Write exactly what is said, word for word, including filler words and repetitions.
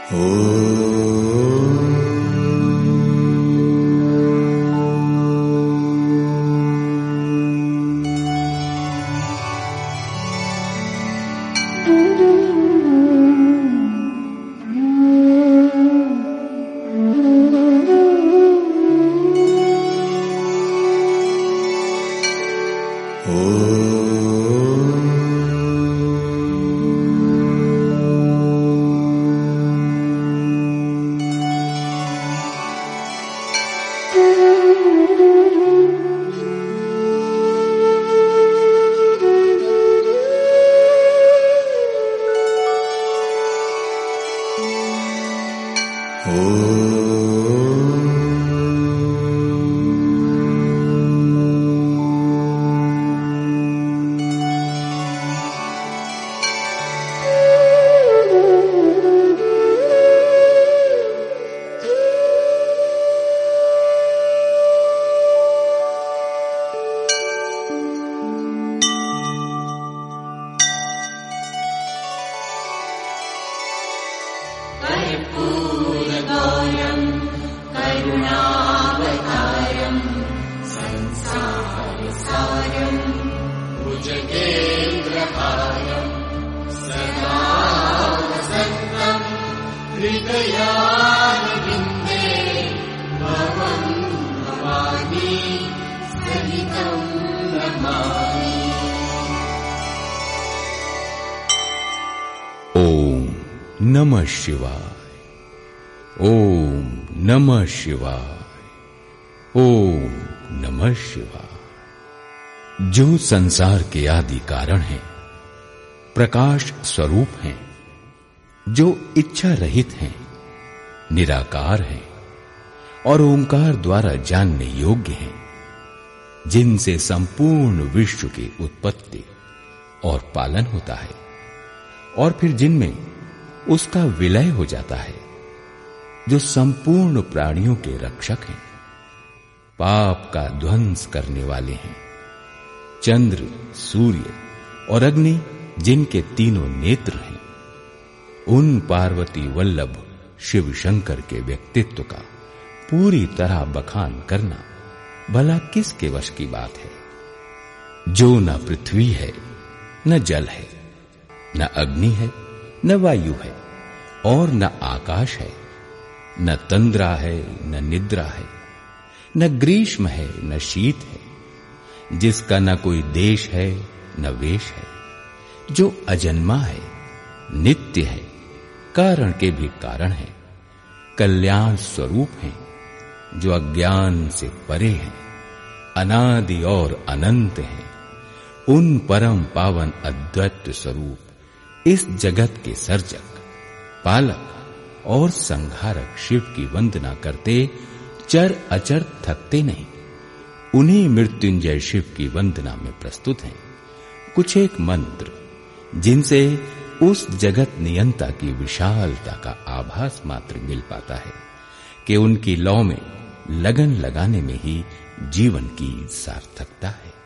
नमः शिवाय। ओम नमः शिवाय। ओम नमः शिवाय। जो संसार के आदि कारण हैं, प्रकाश स्वरूप हैं, जो इच्छा रहित हैं, निराकार हैं और ओंकार द्वारा जानने योग्य हैं, जिनसे संपूर्ण विश्व की उत्पत्ति और पालन होता है और फिर जिनमें उसका विलय हो जाता है, जो संपूर्ण प्राणियों के रक्षक हैं, पाप का ध्वंस करने वाले हैं, चंद्र, सूर्य और अग्नि जिनके तीनों नेत्र हैं, उन पार्वती वल्लभ शिव शंकर के व्यक्तित्व का पूरी तरह बखान करना भला किसके वश की बात है? जो न पृथ्वी है, न जल है, न अग्नि है, न वायु है और न आकाश है, न तंद्रा है, न निद्रा है, न ग्रीष्म है, न शीत है, जिसका न कोई देश है, न वेश है, जो अजन्मा है, नित्य है, कारण के भी कारण है, कल्याण स्वरूप है, जो अज्ञान से परे हैं, अनादि और अनंत हैं, उन परम पावन अद्वैत स्वरूप इस जगत के सर्जक, पालक और संहारक शिव की वंदना करते चर अचर थकते नहीं। उन्हीं मृत्युंजय शिव की वंदना में प्रस्तुत हैं कुछ एक मंत्र, जिनसे उस जगत नियंता की विशालता का आभास मात्र मिल पाता है कि उनकी लौ में लगन लगाने में ही जीवन की सार्थकता है।